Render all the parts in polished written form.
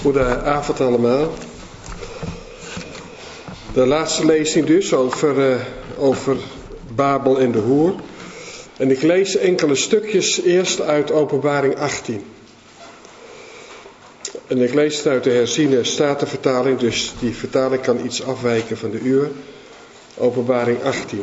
Goedenavond allemaal. De laatste lezing dus over Babel en de hoer. En ik lees enkele stukjes eerst uit Openbaring 18. En ik lees het uit de herziene statenvertaling, dus die vertaling kan iets afwijken van de uur. Openbaring 18.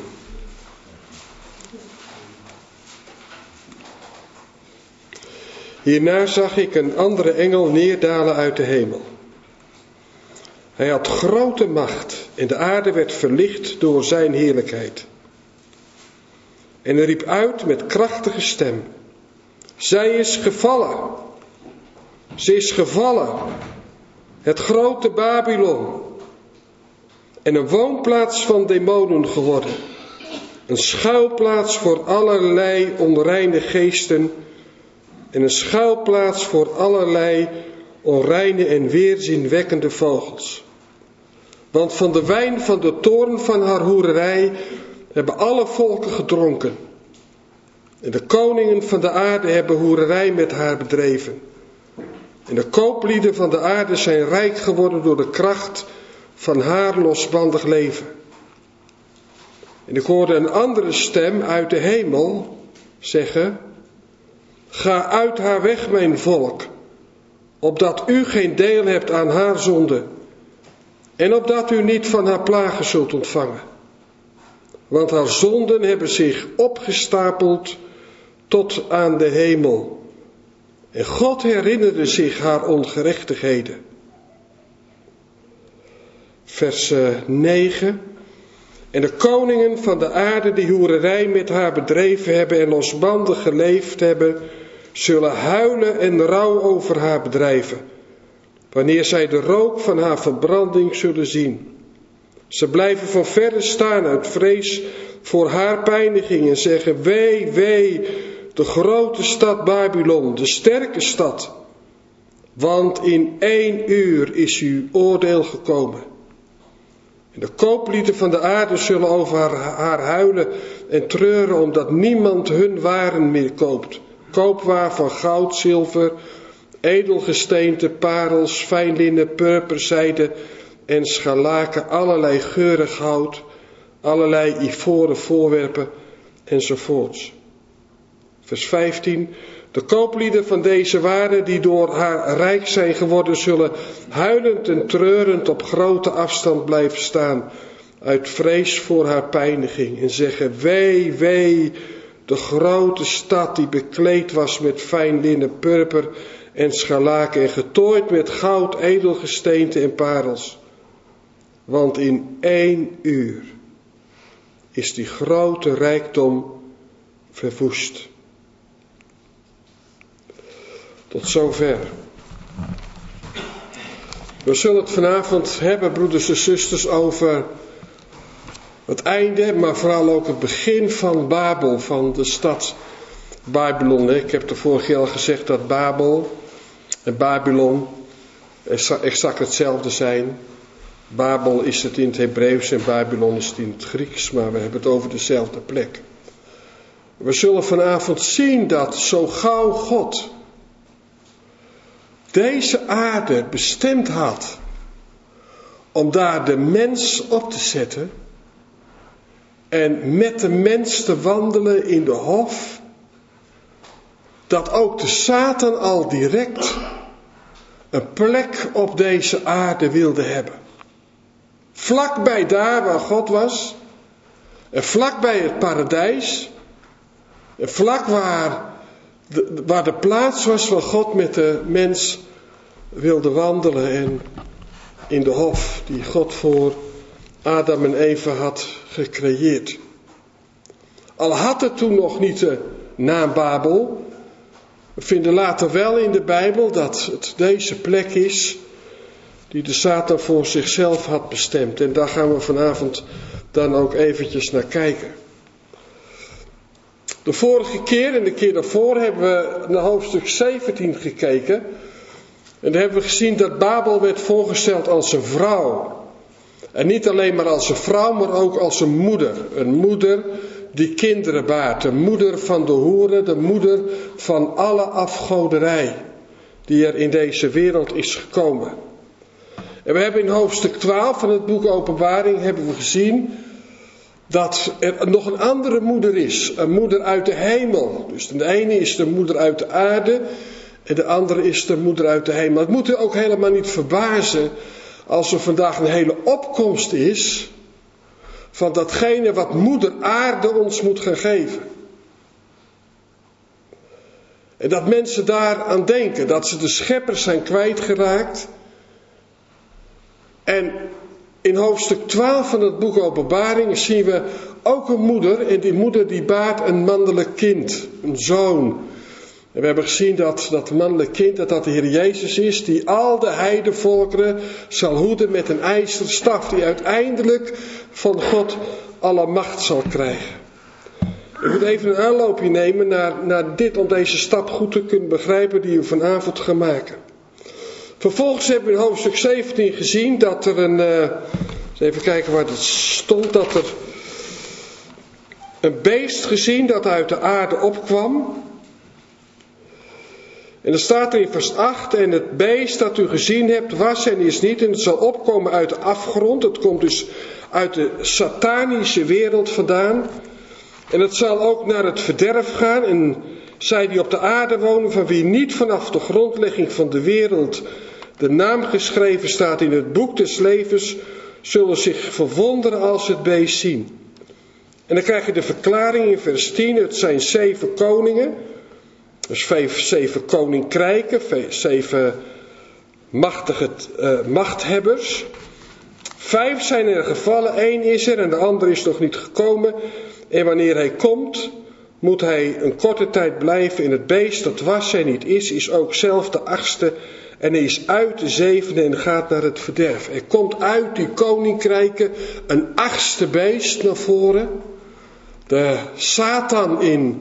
Hierna zag ik een andere engel neerdalen uit de hemel. Hij had grote macht en de aarde werd verlicht door zijn heerlijkheid. En hij riep uit met krachtige stem: zij is gevallen. Ze is gevallen. Het grote Babylon. En een woonplaats van demonen geworden. Een schuilplaats voor allerlei onreine geesten. En een schuilplaats voor allerlei onreine en weerzinwekkende vogels. Want van de wijn van de toorn van haar hoererij hebben alle volken gedronken. En de koningen van de aarde hebben hoererij met haar bedreven. En de kooplieden van de aarde zijn rijk geworden door de kracht van haar losbandig leven. En ik hoorde een andere stem uit de hemel zeggen: ga uit haar weg, mijn volk, opdat u geen deel hebt aan haar zonde, en opdat u niet van haar plagen zult ontvangen. Want haar zonden hebben zich opgestapeld tot aan de hemel. En God herinnerde zich haar ongerechtigheden. Vers 9. En de koningen van de aarde die hoererij met haar bedreven hebben en losbandig geleefd hebben, zullen huilen en rouw over haar bedrijven, wanneer zij de rook van haar verbranding zullen zien. Ze blijven van verre staan uit vrees voor haar pijniging en zeggen: wee, wee, de grote stad Babylon, de sterke stad. Want in 1 uur is uw oordeel gekomen. En de kooplieden van de aarde zullen over haar huilen en treuren, omdat niemand hun waren meer koopt. Koopwaar van goud, zilver, edelgesteente, parels, fijn linnen, purper, zijde en scharlaken, allerlei geurig hout, allerlei ivoren voorwerpen enzovoorts. Vers 15. De kooplieden van deze waren die door haar rijk zijn geworden, zullen huilend en treurend op grote afstand blijven staan, uit vrees voor haar pijniging, en zeggen: wee, wee, de grote stad die bekleed was met fijn linnen, purper en scharlaken en getooid met goud, edelgesteente en parels. Want in 1 uur is die grote rijkdom verwoest. Tot zover. We zullen het vanavond hebben, broeders en zusters, over het einde, maar vooral ook het begin van Babel, van de stad Babylon. Ik heb de vorige keer al gezegd dat Babel en Babylon exact hetzelfde zijn. Babel is het in het Hebreeuws en Babylon is het in het Grieks, maar we hebben het over dezelfde plek. We zullen vanavond zien dat zo gauw God deze aarde bestemd had om daar de mens op te zetten en met de mens te wandelen in de hof, dat ook de Satan al direct een plek op deze aarde wilde hebben. Vlakbij daar waar God was, en vlakbij het paradijs, en vlak waar de plaats was waar God met de mens wilde wandelen en in de hof die God voor Adam en Eva had gecreëerd. Al had het toen nog niet de naam Babel, we vinden later wel in de Bijbel dat het deze plek is die de Satan voor zichzelf had bestemd. En daar gaan we vanavond dan ook eventjes naar kijken. De vorige keer en de keer daarvoor hebben we naar hoofdstuk 17 gekeken. En daar hebben we gezien dat Babel werd voorgesteld als een vrouw. En niet alleen maar als een vrouw, maar ook als een moeder. Een moeder die kinderen baart. De moeder van de hoeren, de moeder van alle afgoderij. die er in deze wereld is gekomen. En we hebben in hoofdstuk 12 van het boek Openbaring hebben we gezien dat er nog een andere moeder is. Een moeder uit de hemel. Dus de ene is de moeder uit de aarde en de andere is de moeder uit de hemel. Het moet u ook helemaal niet verbazen als er vandaag een hele opkomst is van datgene wat moeder aarde ons moet gaan geven. En dat mensen daaraan denken, dat ze de schepper zijn kwijtgeraakt. En in hoofdstuk 12 van het boek Openbaring zien we ook een moeder. En die moeder die baart een mannelijk kind, een zoon. En we hebben gezien dat mannelijk kind, dat de Heer Jezus is, die al de heidenvolkeren zal hoeden met een ijzeren staf, die uiteindelijk van God alle macht zal krijgen. Ik moet even een aanloopje nemen naar dit, om deze stap goed te kunnen begrijpen die we vanavond gaan maken. Vervolgens hebben we in hoofdstuk 17 gezien dat er even kijken waar het stond, dat er een beest gezien dat uit de aarde opkwam. En dan staat er in vers 8, en het beest dat u gezien hebt was en is niet, en het zal opkomen uit de afgrond. Het komt dus uit de satanische wereld vandaan. En het zal ook naar het verderf gaan. En zij die op de aarde wonen, van wie niet vanaf de grondlegging van de wereld de naam geschreven staat in het boek des levens, zullen zich verwonderen als het beest zien. En dan krijg je de verklaring in vers 10. Het zijn 7 koningen. Dus 7 koninkrijken. 7 machtige machthebbers. 5 zijn er gevallen. 1 is er en de andere is nog niet gekomen. En wanneer hij komt, moet hij een korte tijd blijven. En het beest dat was en niet is ook zelf de 8e. En hij is uit de 7e en gaat naar het verderf. Er komt uit die koninkrijken een 8e beest naar voren. De Satan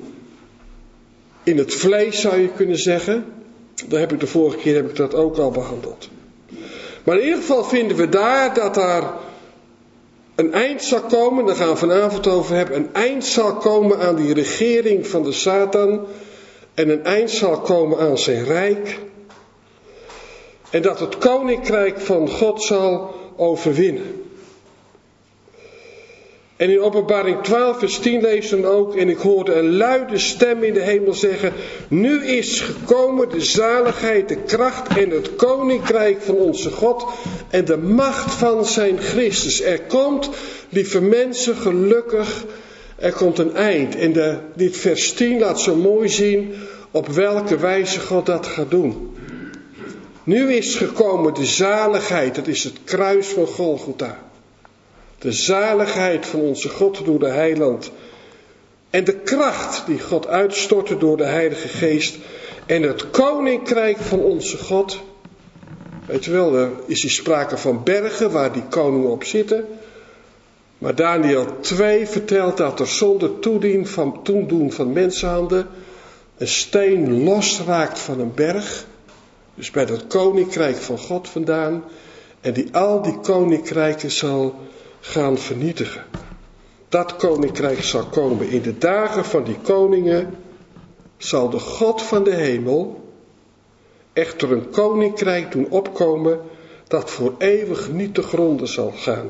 in het vlees, zou je kunnen zeggen. De vorige keer heb ik dat ook al behandeld. Maar in ieder geval vinden we dat daar een eind zal komen. Daar gaan we vanavond over hebben. Een eind zal komen aan die regering van de Satan. En een eind zal komen aan zijn rijk. En dat het koninkrijk van God zal overwinnen. En in Openbaring 12 vers 10 lezen we ook: en ik hoorde een luide stem in de hemel zeggen: nu is gekomen de zaligheid, de kracht en het koninkrijk van onze God en de macht van zijn Christus. Er komt, lieve mensen, gelukkig, er komt een eind. En dit vers 10 laat zo mooi zien op welke wijze God dat gaat doen. Nu is gekomen de zaligheid, dat is het kruis van Golgotha. De zaligheid van onze God door de heiland. En de kracht die God uitstortte door de Heilige Geest. En het koninkrijk van onze God. Weet je wel, er is hier sprake van bergen waar die koningen op zitten. Maar Daniel 2 vertelt dat er zonder toedoen van mensenhanden een steen losraakt van een berg. Dus bij dat koninkrijk van God vandaan. En die al die koninkrijken zal gaan vernietigen. Dat koninkrijk zal komen. In de dagen van die koningen zal de God van de hemel echter een koninkrijk doen opkomen dat voor eeuwig niet te gronden zal gaan.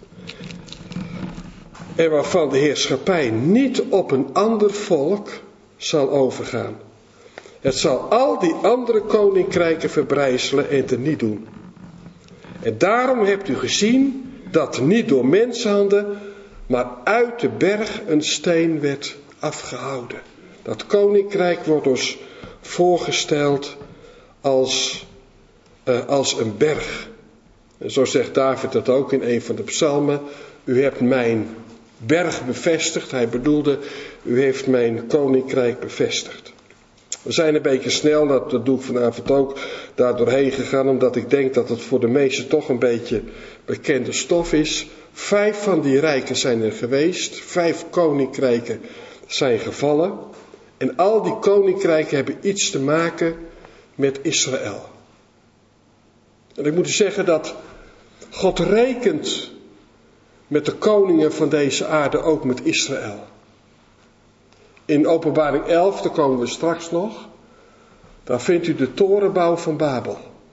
En waarvan de heerschappij niet op een ander volk zal overgaan. Het zal al die andere koninkrijken verbrijzelen en teniet doen. En daarom hebt u gezien dat niet door mensenhanden, maar uit de berg een steen werd afgehouden. Dat koninkrijk wordt dus voorgesteld als een berg. En zo zegt David dat ook in een van de psalmen. U hebt mijn berg bevestigd. Hij bedoelde, u heeft mijn koninkrijk bevestigd. We zijn een beetje snel, dat doe ik vanavond ook, daar doorheen gegaan. Omdat ik denk dat het voor de meesten toch een beetje bekende stof is. 5 van die rijken zijn er geweest. 5 koninkrijken zijn gevallen. En al die koninkrijken hebben iets te maken met Israël. En ik moet u zeggen dat God rekent met de koningen van deze aarde ook met Israël. In Openbaring 11, daar komen we straks nog. dan vindt u de torenbouw van Babel.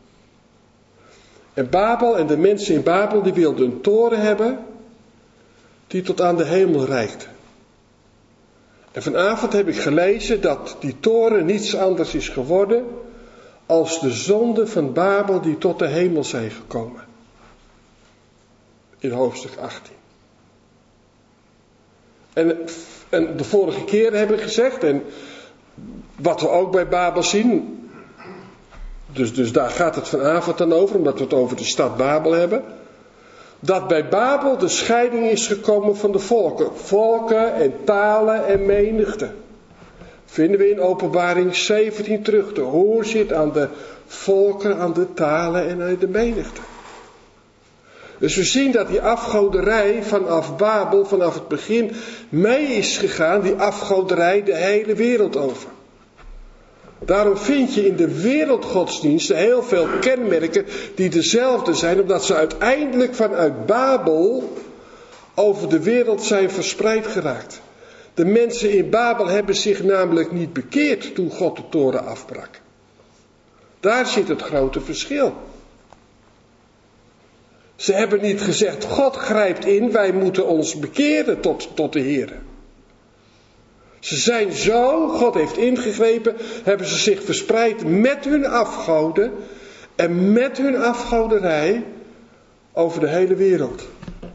En Babel en de mensen in Babel die wilden een toren hebben die tot aan de hemel reikte. En vanavond heb ik gelezen dat die toren niets anders is geworden als de zonde van Babel die tot de hemel zijn gekomen. In hoofdstuk 18. En de vorige keer hebben we gezegd, en wat we ook bij Babel zien, dus daar gaat het vanavond dan over, omdat we het over de stad Babel hebben, dat bij Babel de scheiding is gekomen van de volken. Volken en talen en menigten. Vinden we in Openbaring 17 terug. De hoor zit aan de volken, aan de talen en aan de menigten. Dus we zien dat die afgoderij vanaf Babel, vanaf het begin, mee is gegaan. Die afgoderij de hele wereld over. Daarom vind je in de wereldgodsdiensten heel veel kenmerken die dezelfde zijn, omdat ze uiteindelijk vanuit Babel over de wereld zijn verspreid geraakt. De mensen in Babel hebben zich namelijk niet bekeerd toen God de toren afbrak. Daar zit het grote verschil. Ze hebben niet gezegd, God grijpt in, wij moeten ons bekeren tot de Heer. Ze zijn zo, God heeft ingegrepen, hebben ze zich verspreid met hun afgoden en met hun afgoderij over de hele wereld.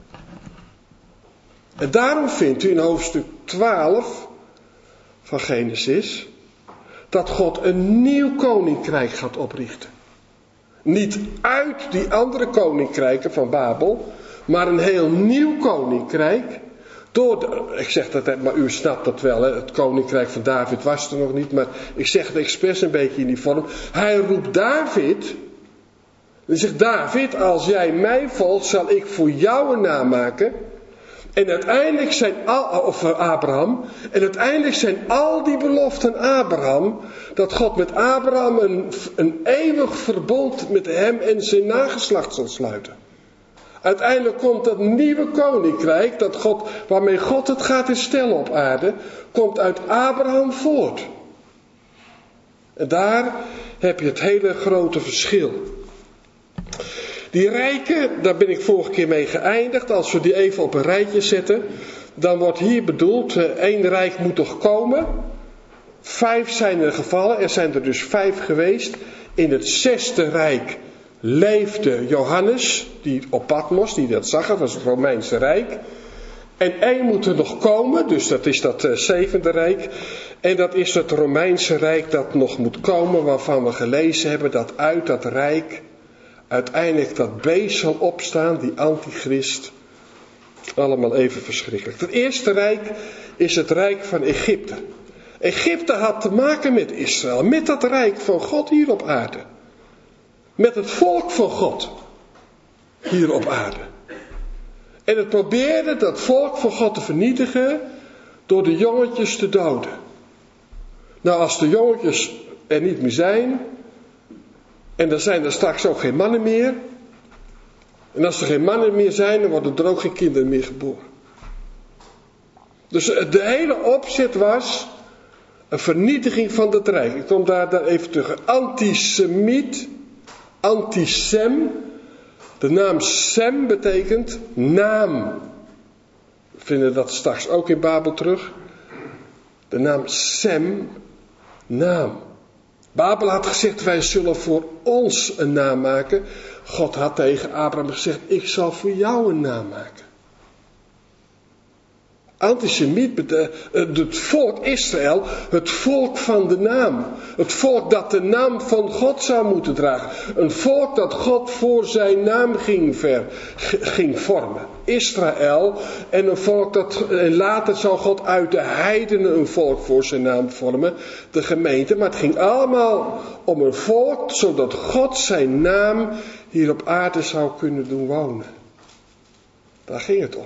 En daarom vindt u in hoofdstuk 12 van Genesis dat God een nieuw koninkrijk gaat oprichten. Niet uit die andere koninkrijken van Babel, maar een heel nieuw koninkrijk. Ik zeg dat, maar u snapt dat wel, hè? Het koninkrijk van David was er nog niet, maar ik zeg het expres een beetje in die vorm. Hij roept David, hij zegt, David, als jij mij volgt, zal ik voor jou een naam maken. En uiteindelijk zijn Abraham, en uiteindelijk zijn al die beloften Abraham, dat God met Abraham een eeuwig verbond met hem en zijn nageslacht zal sluiten. Uiteindelijk komt dat nieuwe koninkrijk, waarmee God het gaat herstellen op aarde, komt uit Abraham voort. En daar heb je het hele grote verschil. Die rijken, daar ben ik vorige keer mee geëindigd. Als we die even op een rijtje zetten, dan wordt hier bedoeld, 1 rijk moet toch komen. 5 zijn er gevallen, er zijn er dus 5 geweest. In het 6e rijk leefde Johannes, die op Patmos, die dat zag, dat was het Romeinse Rijk. En 1 moet er nog komen, dus dat is dat 7e rijk. En dat is het Romeinse Rijk dat nog moet komen, waarvan we gelezen hebben dat uit dat rijk uiteindelijk dat beest zal opstaan, die antichrist. Allemaal even verschrikkelijk. Het eerste rijk is het rijk van Egypte. Egypte had te maken met Israël, met dat rijk van God hier op aarde. Met het volk van God hier op aarde. En het probeerde dat volk van God te vernietigen door de jongetjes te doden. Nou, als de jongetjes er niet meer zijn, en dan zijn er straks ook geen mannen meer. En als er geen mannen meer zijn, dan worden er ook geen kinderen meer geboren. Dus de hele opzet was een vernietiging van het rijk. Ik kom daar even terug. Antisemiet, antisem. De naam Sem betekent naam. We vinden dat straks ook in Babel terug. De naam Sem, naam. Babel had gezegd, wij zullen voor ons een naam maken. God had tegen Abraham gezegd, ik zal voor jou een naam maken. Antisemiet, het volk Israël, het volk van de naam. Het volk dat de naam van God zou moeten dragen. Een volk dat God voor zijn naam ging vormen. Israël. En een volk en later zal God uit de heidenen een volk voor zijn naam vormen. De gemeente. Maar het ging allemaal om een volk, zodat God zijn naam hier op aarde zou kunnen doen wonen. Daar ging het om.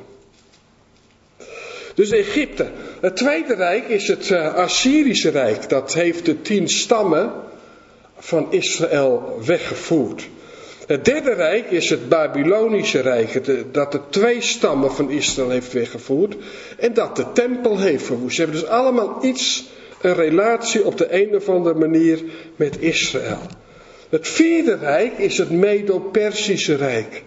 Dus Egypte. Het tweede rijk is het Assyrische Rijk. Dat heeft de 10 stammen van Israël weggevoerd. Het derde rijk is het Babylonische Rijk. Dat de 2 stammen van Israël heeft weggevoerd. En dat de tempel heeft verwoest. Ze hebben dus allemaal iets een relatie op de een of andere manier met Israël. Het vierde rijk is het Medo-Persische Rijk.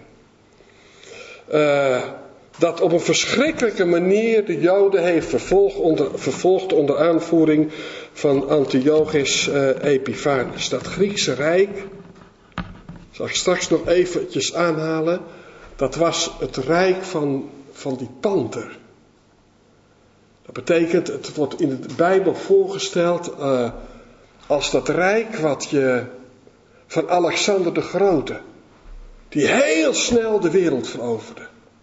Dat op een verschrikkelijke manier de Joden heeft vervolgd onder aanvoering van Antiochus Epiphanes. Dat Griekse Rijk, zal ik straks nog eventjes aanhalen, dat was het rijk van die panter. Dat betekent, het wordt in de Bijbel voorgesteld als dat rijk van Alexander de Grote, die heel snel de wereld veroverde.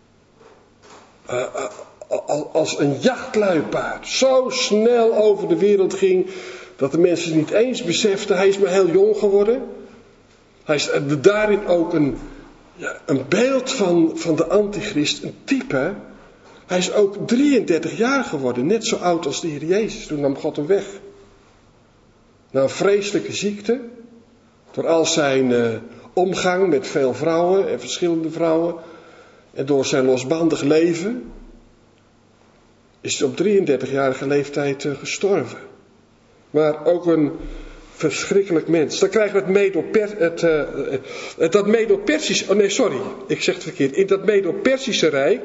Als een jachtluipaard zo snel over de wereld ging, dat de mensen niet eens beseften, hij is maar heel jong geworden. Hij is daarin ook een beeld van de antichrist, een type. Hij is ook 33 jaar geworden, net zo oud als de Heer Jezus. Toen nam God hem weg. Na een vreselijke ziekte, door al zijn omgang met veel vrouwen en verschillende vrouwen, en door zijn losbandig leven, is hij op 33-jarige leeftijd gestorven. Maar ook een verschrikkelijk mens. Dan krijgen we dat Medo-Persische... Oh nee, sorry, ik zeg het verkeerd. In dat Medo-Persische Rijk,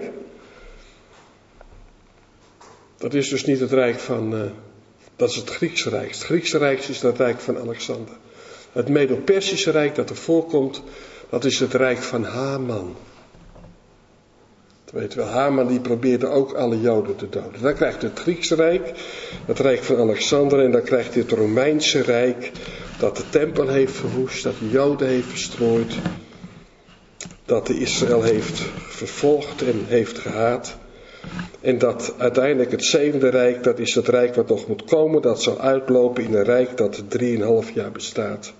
dat is dus niet het rijk van... dat is het Griekse Rijk. Het Griekse Rijk is het rijk van Alexander. Het Medo-Persische Rijk dat er voorkomt, dat is het rijk van Haman. Weet wel, Haman die probeerde ook alle Joden te doden. Dan krijgt het Griekse Rijk, het Rijk van Alexander, en dan krijgt hij het Romeinse Rijk, dat de tempel heeft verwoest, dat de Joden heeft verstrooid, dat de Israël heeft vervolgd en heeft gehaat. En dat uiteindelijk het zevende Rijk, dat is het Rijk wat nog moet komen, dat zal uitlopen in een Rijk dat 3,5 jaar bestaat.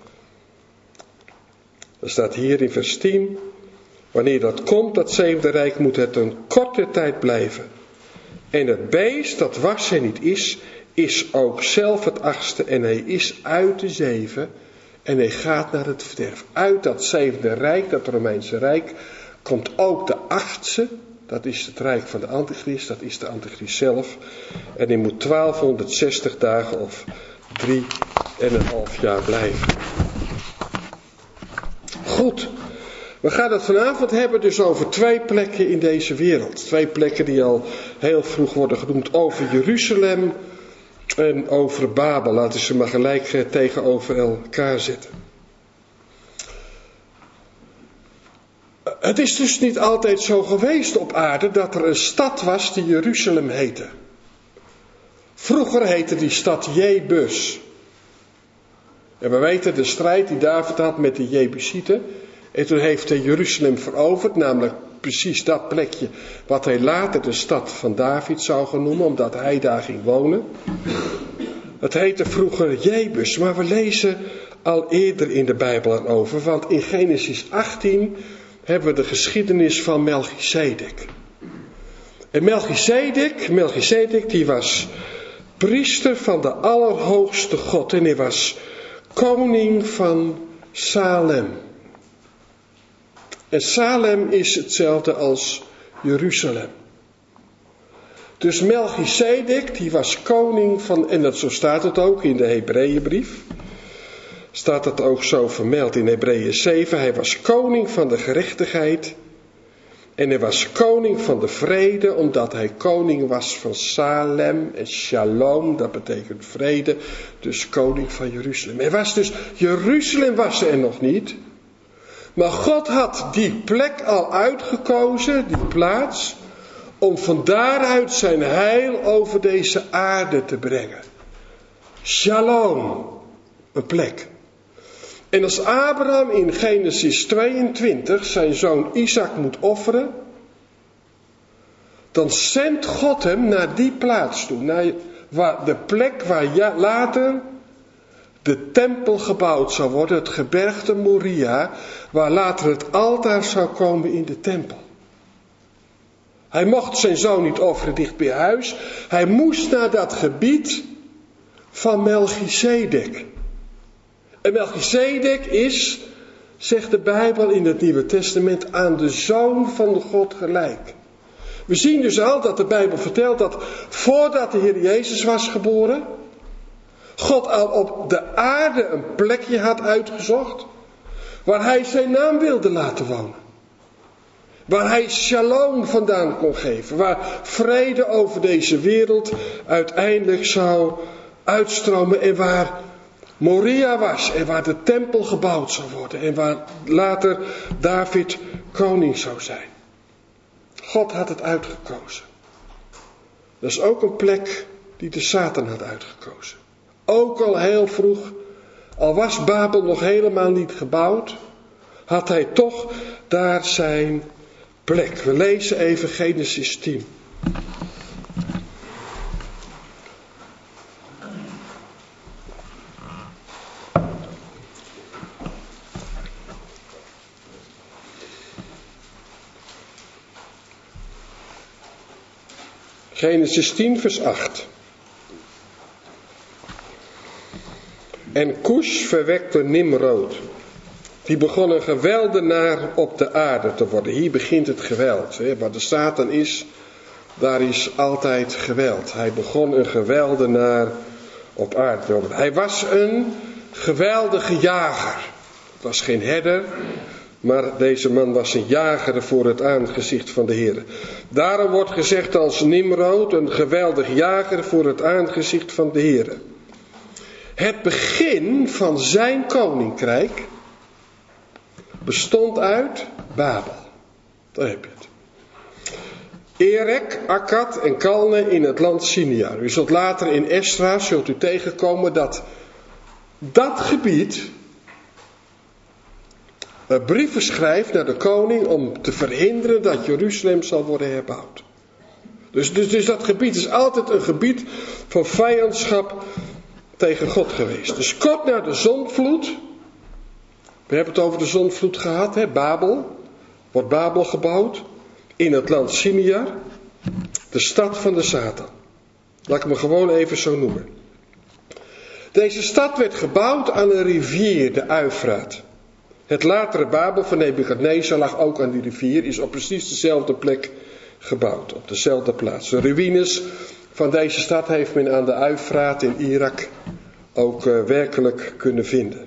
Er staat hier in vers 10... Wanneer dat komt, dat zevende rijk, moet het een korte tijd blijven. En het beest dat was en niet is ook zelf het 8e. En hij is uit de 7 en hij gaat naar het verderf. Uit dat zevende rijk, dat Romeinse Rijk, komt ook de 8e. Dat is het rijk van de Antichrist, dat is de Antichrist zelf. En die moet 1260 dagen of 3,5 jaar blijven. Goed. We gaan het vanavond hebben dus over 2 plekken in deze wereld. 2 plekken die al heel vroeg worden genoemd. Over Jeruzalem en over Babel. Laten we ze maar gelijk tegenover elkaar zetten. Het is dus niet altijd zo geweest op aarde dat er een stad was die Jeruzalem heette. Vroeger heette die stad Jebus. En we weten de strijd die David had met de Jebusieten. En toen heeft hij Jeruzalem veroverd, namelijk precies dat plekje wat hij later de stad van David zou gaan noemen, omdat hij daar ging wonen. Het heette vroeger Jebus, maar we lezen al eerder in de Bijbel erover, want in Genesis 18 hebben we de geschiedenis van Melchizedek. En Melchizedek die was priester van de Allerhoogste God en hij was koning van Salem. En Salem is hetzelfde als Jeruzalem. Dus Melchizedek, die was koning van, en zo staat het ook in de Hebreeënbrief. Staat het ook zo vermeld in Hebreeën 7. Hij was koning van de gerechtigheid. En hij was koning van de vrede, omdat hij koning was van Salem en Shalom. Dat betekent vrede, dus koning van Jeruzalem. Jeruzalem was er nog niet. Maar God had die plek al uitgekozen, die plaats, om van daaruit zijn heil over deze aarde te brengen. Shalom, een plek. En als Abraham in Genesis 22 zijn zoon Isaac moet offeren, dan zendt God hem naar die plaats toe, naar de plek waar later de tempel gebouwd zou worden, het gebergte Moria, waar later het altaar zou komen in de tempel. Hij mocht zijn zoon niet offeren dicht bij huis. Hij moest naar dat gebied van Melchizedek. En Melchizedek is, zegt de Bijbel in het Nieuwe Testament, aan de Zoon van God gelijk. We zien dus al dat de Bijbel vertelt dat voordat de Heer Jezus was geboren, God al op de aarde een plekje had uitgezocht waar hij zijn naam wilde laten wonen. Waar hij shalom vandaan kon geven. Waar vrede over deze wereld uiteindelijk zou uitstromen. En waar Moria was. En waar de tempel gebouwd zou worden. En waar later David koning zou zijn. God had het uitgekozen. Dat is ook een plek die de Satan had uitgekozen. Ook al heel vroeg, al was Babel nog helemaal niet gebouwd, had hij toch daar zijn plek. We lezen even Genesis 10. Genesis 10 vers 8. En Cush verwekte Nimrod. Die begon een geweldenaar op de aarde te worden. Hier begint het geweld. Waar de Satan is, daar is altijd geweld. Hij begon een geweldenaar op aarde te worden. Hij was een geweldige jager. Het was geen herder, maar deze man was een jager voor het aangezicht van de Heer. Daarom wordt gezegd als Nimrod een geweldig jager voor het aangezicht van de Heer. Het begin van zijn koninkrijk bestond uit Babel. Daar heb je het. Erek, Akkad en Kalne in het land Sinear. U zult later in Esra zult u tegenkomen dat gebied brieven schrijft naar de koning om te verhinderen dat Jeruzalem zal worden herbouwd. Dus dat gebied is altijd een gebied van vijandschap tegen God geweest. Dus kort na de zondvloed, we hebben het over de zondvloed gehad, Babel, wordt Babel gebouwd in het land Sinear, de stad van de Satan. Laat ik hem gewoon even zo noemen. Deze stad werd gebouwd aan een rivier, de Uifraat. Het latere Babel van Nebukadnezar lag ook aan die rivier, is op precies dezelfde plek gebouwd, op dezelfde plaats. De ruïnes van deze stad heeft men aan de Uifraat in Irak ook werkelijk kunnen vinden.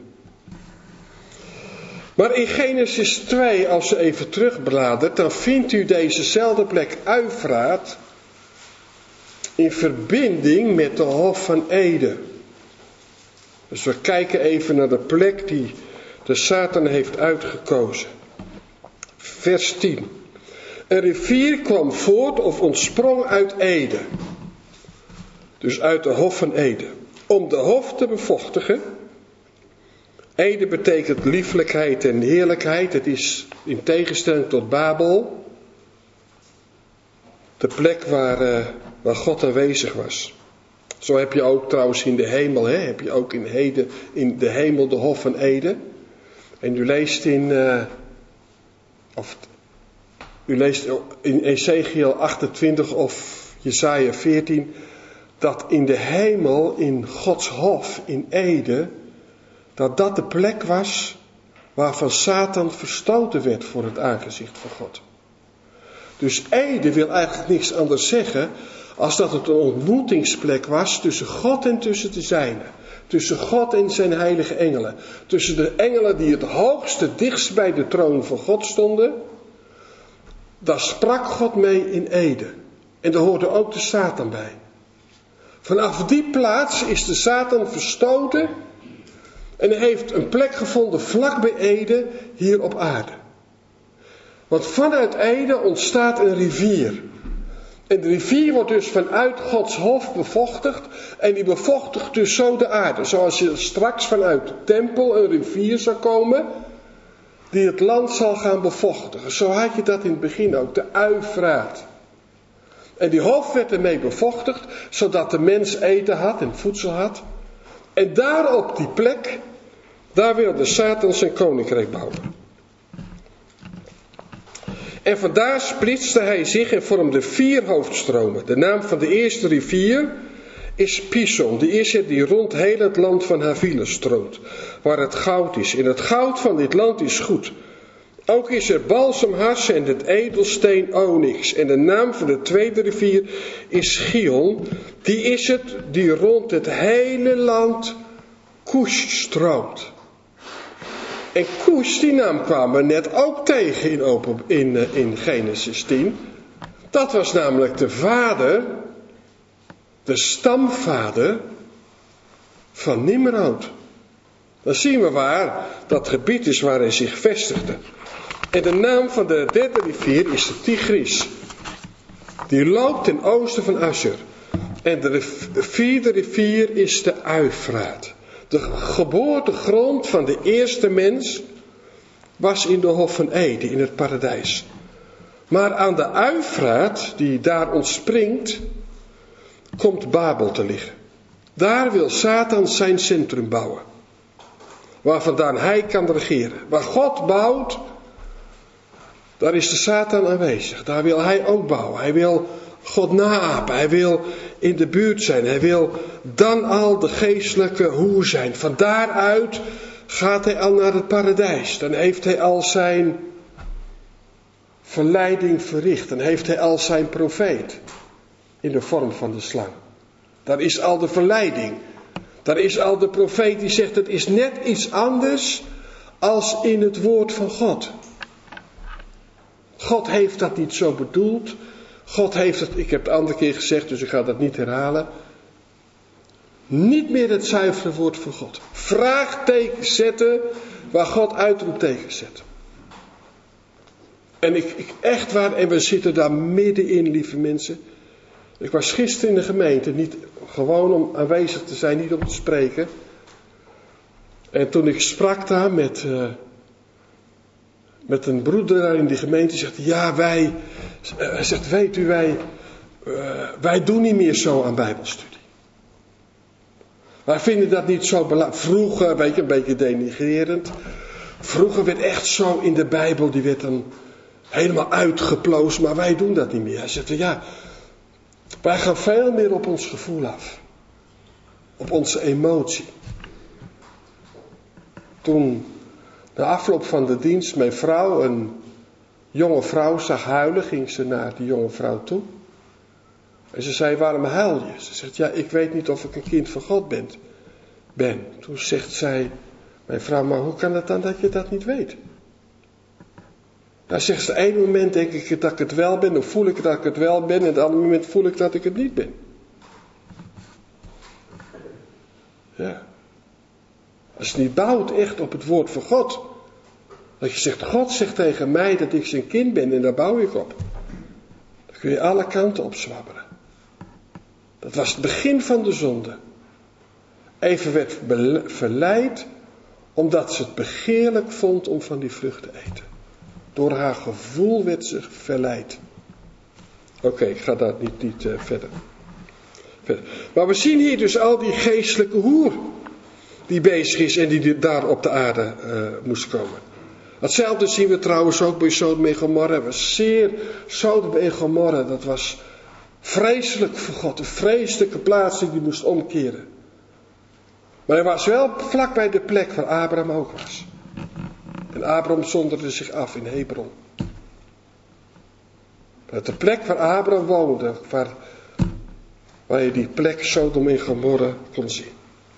Maar in Genesis 2, als u even terugbladert, dan vindt u dezezelfde plek Uifraat in verbinding met de Hof van Eden. Dus we kijken even naar de plek die de Satan heeft uitgekozen. Vers 10. Een rivier kwam voort of ontsprong uit Eden. Dus uit de Hof van Eden. Om de hof te bevochtigen. Eden betekent lieflijkheid en heerlijkheid. Het is in tegenstelling tot Babel de plek waar God aanwezig was. Zo heb je ook trouwens in de hemel, heb je ook in de hemel de Hof van Eden. En u leest in Ezekiel 28 of Jesaja 14 dat in de hemel, in Gods hof, in Eden, dat de plek was waarvan Satan verstoten werd voor het aangezicht van God. Dus Eden wil eigenlijk niks anders zeggen als dat het een ontmoetingsplek was tussen God en tussen de zijnen. Tussen God en zijn heilige engelen. Tussen de engelen die het hoogste dichtst bij de troon van God stonden. Daar sprak God mee in Eden. En daar hoorde ook de Satan bij. Vanaf die plaats is de Satan verstoten. En hij heeft een plek gevonden vlak bij Eden hier op aarde. Want vanuit Eden ontstaat een rivier. En de rivier wordt dus vanuit Gods hof bevochtigd. En die bevochtigt dus zo de aarde. Zoals je straks vanuit de tempel een rivier zou komen. Die het land zal gaan bevochtigen. Zo had je dat in het begin ook. De Uifraat. En die hof werd ermee bevochtigd. Zodat de mens eten had en voedsel had. En daar op die plek. Daar wilde Satan zijn koninkrijk bouwen. En vandaar splitste hij zich en vormde 4 hoofdstromen. De naam van de eerste rivier is Pison. Die is het die rond heel het land van Havila stroomt. Waar het goud is. En het goud van dit land is goed. Ook is er balsemhars en het edelsteen onyx. En de naam van de tweede rivier is Gihon. Die is het die rond het hele land Kush stroomt. En Kush, die naam kwamen we net ook tegen in Genesis 10. Dat was namelijk de stamvader van Nimrod. Dan zien we waar dat gebied is waar hij zich vestigde. En de naam van de derde rivier is de Tigris. Die loopt ten oosten van Assur. En de vierde rivier is de Uifraat. De geboortegrond van de eerste mens was in de Hof van Eden, in het paradijs. Maar aan de Uifraat, die daar ontspringt, komt Babel te liggen. Daar wil Satan zijn centrum bouwen. Waar vandaan hij kan regeren. Waar God bouwt, daar is de Satan aanwezig. Daar wil hij ook bouwen. Hij wil God naapen. Hij wil in de buurt zijn. Hij wil dan al de geestelijke hoer zijn. Van daaruit gaat hij al naar het paradijs. Dan heeft hij al zijn verleiding verricht. Dan heeft hij al zijn profeet in de vorm van de slang. Daar is al de verleiding. Daar is al de profeet die zegt, het is net iets anders als in het woord van God. God heeft dat niet zo bedoeld. God heeft het, ik heb het de andere keer gezegd, dus ik ga dat niet herhalen. Niet meer het zuivere woord van God. Vraagteken zetten waar God uitroepteken zet. En echt waar, en we zitten daar middenin, lieve mensen. Ik was gisteren in de gemeente, niet gewoon om aanwezig te zijn, niet om te spreken. En toen ik sprak daar met een broeder daar in die gemeente, zegt ja, hij zegt, weet u, wij doen niet meer zo aan bijbelstudie. Wij vinden dat niet zo belangrijk. Vroeger, weet je, een beetje denigrerend. Vroeger werd echt zo in de Bijbel, die werd dan helemaal uitgeplozen, maar wij doen dat niet meer. Hij zegt, ja, wij gaan veel meer op ons gevoel af. Op onze emotie. Toen, na afloop van de dienst, mijn vrouw, een jonge vrouw, zag huilen, ging ze naar die jonge vrouw toe. En ze zei, waarom huil je? Ze zegt, ja, ik weet niet of ik een kind van God ben. Toen zegt zij, mijn vrouw, maar hoe kan het dan dat je dat niet weet? Nou, zegt ze, één moment denk ik dat ik het wel ben, dan voel ik dat ik het wel ben, en het andere moment voel ik dat ik het niet ben. Ja. Als je niet bouwt echt op het woord van God, dat je zegt, God zegt tegen mij dat ik zijn kind ben en daar bouw ik op. Dan kun je alle kanten op zwabberen. Dat was het begin van de zonde. Eva werd verleid omdat ze het begeerlijk vond om van die vrucht te eten. Door haar gevoel werd ze verleid. Oké, ik ga daar niet verder. Maar we zien hier dus al die geestelijke hoer die bezig is en die daar op de aarde moest komen. Hetzelfde zien we trouwens ook bij Sodom en Gomorra. Sodom en Gomorra, dat was vreselijk voor God. Een vreselijke plaats die moest omkeren. Maar hij was wel vlakbij de plek waar Abraham ook was. En Abraham zonderde zich af in Hebron. De plek waar Abraham woonde, waar je die plek Sodom en Gomorra kon zien.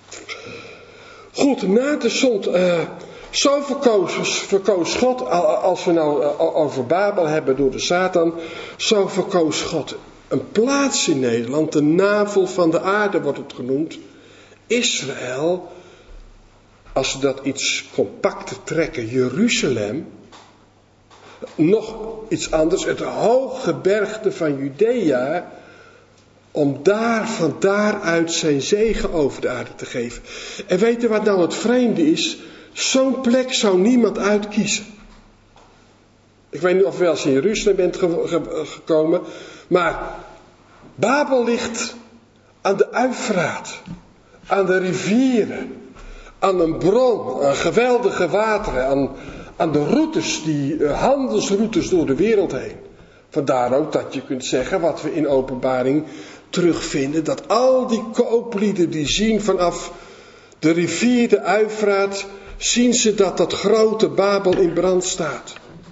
Goed, na de zonde, zo verkoos God, als we nou over Babel hebben door de Satan, zo verkoos God een plaats in Nederland, de navel van de aarde wordt het genoemd, Israël, als we dat iets compacter trekken, Jeruzalem, nog iets anders, het hooggebergte van Judea, om van daaruit zijn zegen over de aarde te geven. En weet je wat nou het vreemde is? Zo'n plek zou niemand uitkiezen. Ik weet niet of je wel eens in Jeruzalem bent gekomen, maar Babel ligt aan de Uifraat, aan de rivieren, aan een bron, aan geweldige wateren, aan de routes, die handelsroutes door de wereld heen. Vandaar ook dat je kunt zeggen, wat we in Openbaring terugvinden, dat al die kooplieden die zien vanaf de rivier, de Uifraat, zien ze dat grote Babel in brand staat.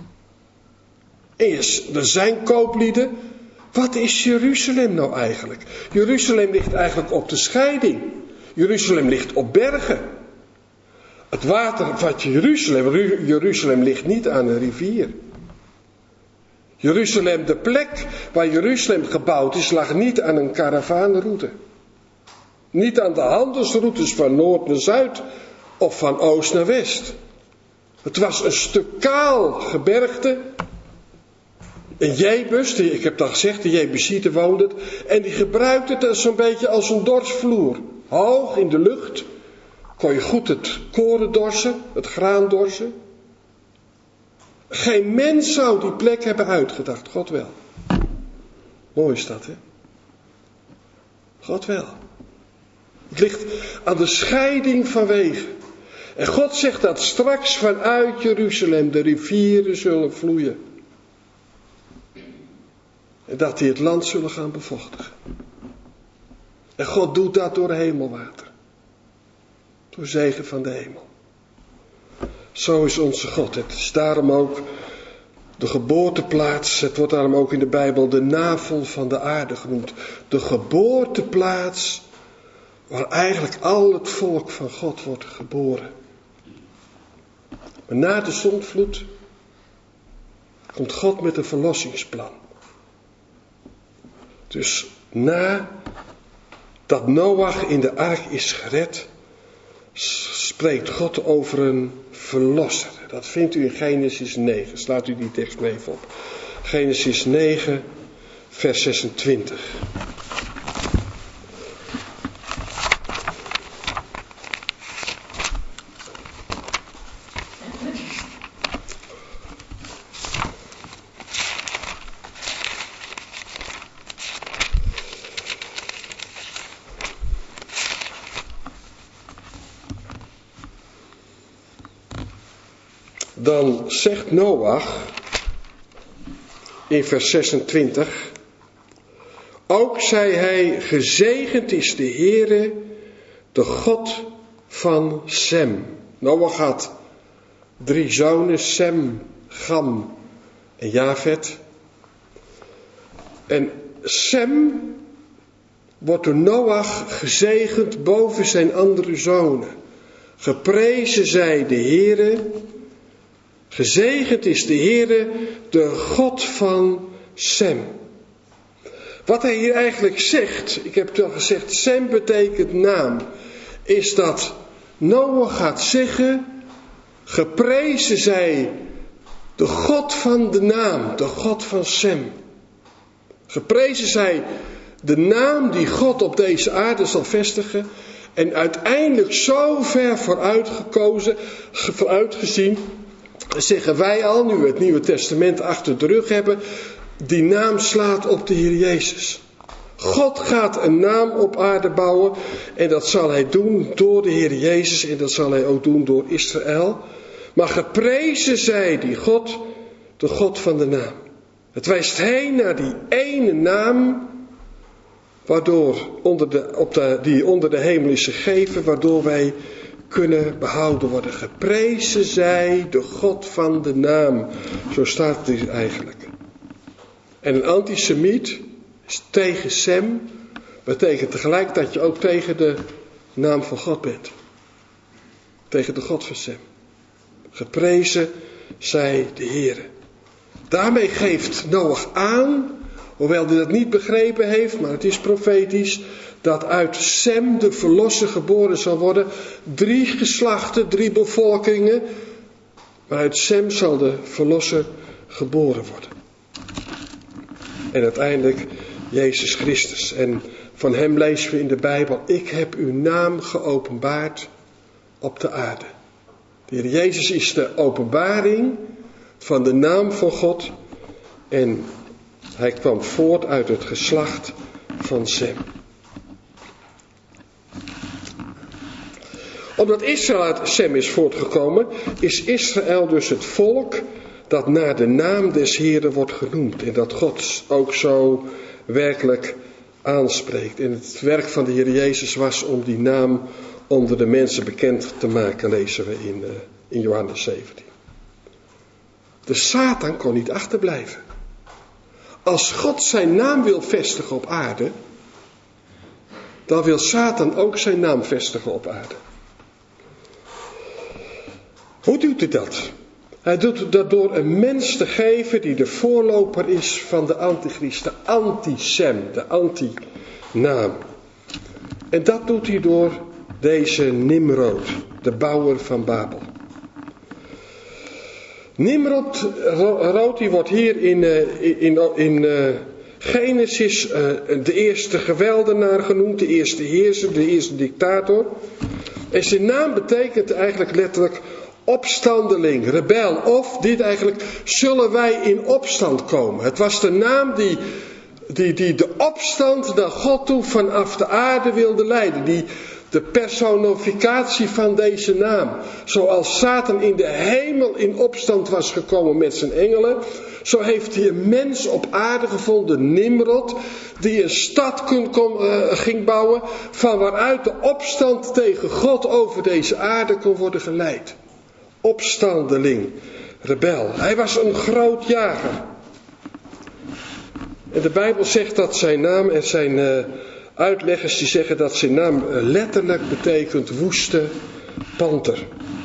Er zijn kooplieden. Wat is Jeruzalem nou eigenlijk? Jeruzalem ligt eigenlijk op de scheiding. Jeruzalem ligt op bergen. Het water van Jeruzalem ligt niet aan een rivier. Jeruzalem, de plek waar Jeruzalem gebouwd is, lag niet aan een karavaanroute. Niet aan de handelsroutes van noord naar zuid of van oost naar west. Het was een stuk kaal gebergte. Een Jebus, ik heb dat gezegd, de Jebusieten woonden het. En die gebruikte het zo'n beetje als een dorsvloer. Hoog in de lucht kon je goed het koren dorsen, het graan dorsen. Geen mens zou die plek hebben uitgedacht, God wel. Mooi is dat, hè? God wel. Het ligt aan de scheiding van wegen. En God zegt dat straks vanuit Jeruzalem de rivieren zullen vloeien. En dat die het land zullen gaan bevochtigen. En God doet dat door hemelwater. Door zegen van de hemel. Zo is onze God. Het is daarom ook de geboorteplaats. Het wordt daarom ook in de Bijbel de navel van de aarde genoemd. De geboorteplaats waar eigenlijk al het volk van God wordt geboren. Maar na de zondvloed komt God met een verlossingsplan. Dus na dat Noach in de ark is gered, spreekt God over een verlosser. Dat vindt u in Genesis 9. Slaat u die tekst maar even op. Genesis 9, vers 26. Dan zegt Noach in vers 26. Ook zei hij, gezegend is de Heere, de God van Sem. Noach had 3 zonen, Sem, Gam en Jafet. En Sem wordt door Noach gezegend boven zijn andere zonen. Geprezen zij de Heere. Gezegend is de Heere, de God van Sem. Wat hij hier eigenlijk zegt, ik heb het al gezegd, Sem betekent naam, is dat Noach gaat zeggen, geprezen zij de God van de naam, de God van Sem. Geprezen zij de naam die God op deze aarde zal vestigen en uiteindelijk zo ver vooruitgezien, zeggen wij al, nu we het Nieuwe Testament achter de rug hebben, die naam slaat op de Heer Jezus. God gaat een naam op aarde bouwen en dat zal hij doen door de Heer Jezus en dat zal hij ook doen door Israël. Maar geprezen zij die God, de God van de naam. Het wijst heen naar die ene naam, waardoor die onder de hemel is gegeven, waardoor wij kunnen behouden worden. Geprezen zij de God van de naam. Zo staat het eigenlijk. En een antisemiet is tegen Sem. Betekent tegelijk dat je ook tegen de naam van God bent. Tegen de God van Sem. Geprezen zij de Heere. Daarmee geeft Noach aan, hoewel hij dat niet begrepen heeft, maar het is profetisch, dat uit Sem de verlosser geboren zal worden. 3 geslachten, 3 bevolkingen. Maar uit Sem zal de verlosser geboren worden. En uiteindelijk Jezus Christus. En van hem lezen we in de Bijbel, ik heb uw naam geopenbaard op de aarde. De Heer Jezus is de openbaring van de naam van God. En hij kwam voort uit het geslacht van Sem. Omdat Israël uit Sem is voortgekomen, is Israël dus het volk dat naar de naam des Heeren wordt genoemd. En dat God ook zo werkelijk aanspreekt. En het werk van de Heer Jezus was om die naam onder de mensen bekend te maken, lezen we in Johannes 17. De Satan kon niet achterblijven. Als God zijn naam wil vestigen op aarde, dan wil Satan ook zijn naam vestigen op aarde. Hoe doet hij dat? Hij doet dat door een mens te geven die de voorloper is van de antichrist, de anti-sem, de anti-naam. En dat doet hij door deze Nimrod, de bouwer van Babel. Nimrod die wordt hier in Genesis de eerste geweldenaar genoemd, de eerste heerser, de eerste dictator. En zijn naam betekent eigenlijk letterlijk opstandeling, rebel. Of dit eigenlijk, zullen wij in opstand komen. Het was de naam die de opstand naar God toe vanaf de aarde wilde leiden. Die de personificatie van deze naam. Zoals Satan in de hemel in opstand was gekomen met zijn engelen. Zo heeft hij een mens op aarde gevonden, Nimrod. Die een stad ging bouwen. Van waaruit de opstand tegen God over deze aarde kon worden geleid. Opstandeling, rebel. Hij was een groot jager. En de Bijbel zegt dat zijn naam en zijn uitleggers die zeggen dat zijn naam letterlijk betekent woeste panter.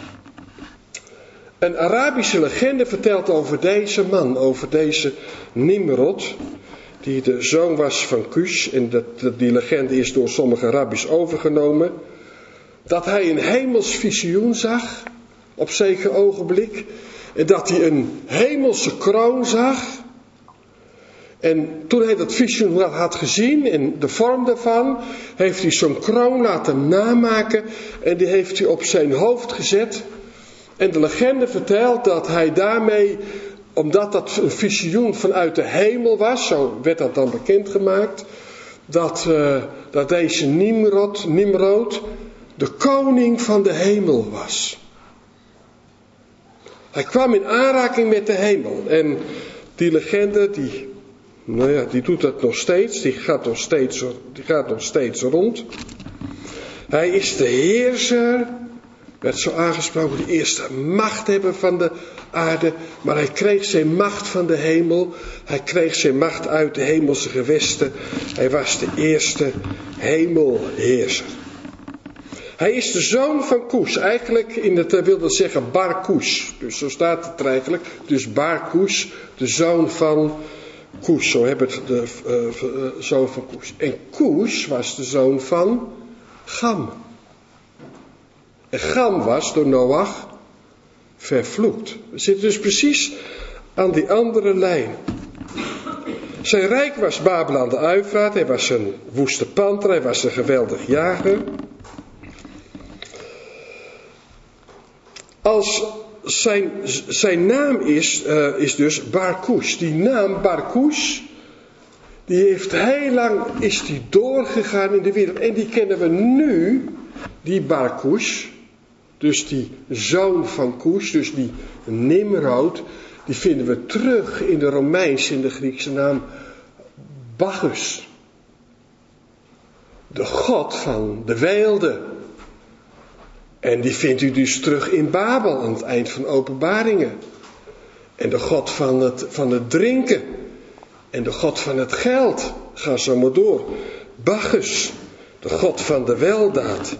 Een Arabische legende vertelt over deze man, over deze Nimrod, die de zoon was van Cush. En die legende is door sommige Arabisch overgenomen. Dat hij een hemels visioen zag, op zeker ogenblik. En dat hij een hemelse kroon zag. En toen hij dat visioen had gezien en de vorm daarvan, heeft hij zo'n kroon laten namaken en die heeft hij op zijn hoofd gezet. En de legende vertelt dat hij daarmee, omdat dat een visioen vanuit de hemel was, zo werd dat dan bekendgemaakt, dat deze Nimrod de koning van de hemel was. Hij kwam in aanraking met de hemel en die legende die doet dat nog steeds, die gaat nog steeds rond. Hij is de heerser, werd zo aangesproken, de eerste machthebber van de aarde. Maar hij kreeg zijn macht van de hemel. Hij kreeg zijn macht uit de hemelse gewesten. Hij was de eerste hemelheerser. Hij is de zoon van Cush. Eigenlijk wil dat zeggen Bar Cush. Dus zo staat het er eigenlijk. Dus Bar Cush, de zoon van Cush. Zo hebben het de zoon van Cush. En Cush was de zoon van Cham. En Cham was door Noach vervloekt. We zitten dus precies aan die andere lijn. Zijn rijk was Babel aan de Uifraat. Hij was een woeste panter. Hij was een geweldig jager. Als zijn naam is dus Bar Cush. Die naam Bar Cush, die heeft heel lang doorgegaan in de wereld. En die kennen we nu, die Bar Cush. Dus die zoon van Cush, dus die Nimrod, die vinden we terug in de Romeinse en de Griekse naam Bacchus. De god van de weelde. En die vindt u dus terug in Babel aan het eind van Openbaringen. En de god van het drinken. En de god van het geld. Ga zo maar door. Bacchus, de god van de weldaad.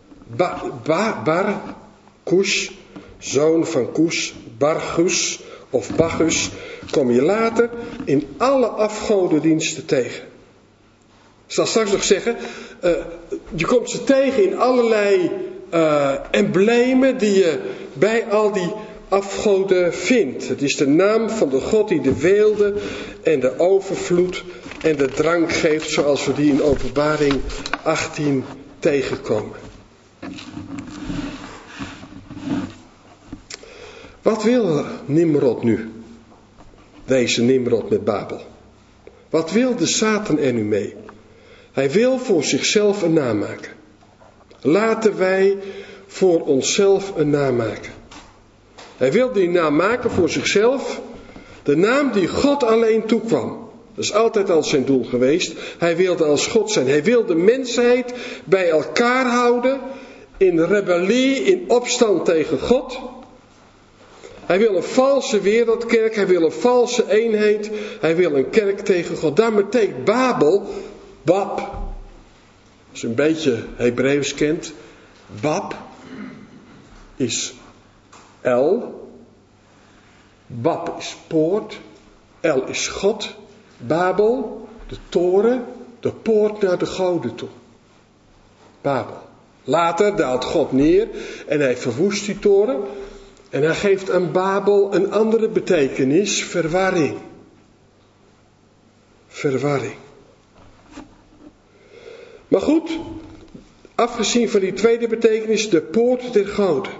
Bar Cush, zoon van Cush, Bargus of Bacchus, kom je later in alle afgodendiensten tegen. Ik zal straks nog zeggen, je komt ze tegen in allerlei emblemen die je bij al die afgoden vindt. Het is de naam van de God die de weelde en de overvloed en de drank geeft, zoals we die in Openbaring 18 tegenkomen. Wat wil Nimrod nu? Deze Nimrod met Babel. Wat wil de Satan er nu mee? Hij wil voor zichzelf een naam maken. Laten wij voor onszelf een naam maken. Hij wil die naam maken voor zichzelf. De naam die God alleen toekwam. Dat is altijd al zijn doel geweest. Hij wilde als God zijn. Hij wil de mensheid bij elkaar houden. In rebellie, in opstand tegen God. Hij wil een valse wereldkerk, hij wil een valse eenheid, hij wil een kerk tegen God. Daarom betekent Babel, Bab, als je een beetje Hebreeuws kent, Bab is El, Bab is poort, El is God, Babel, de toren, de poort naar de goden toe. Babel. Later daalt God neer en hij verwoest die toren. En hij geeft aan Babel een andere betekenis, verwarring. Verwarring. Maar goed, afgezien van die tweede betekenis, de poort der goden.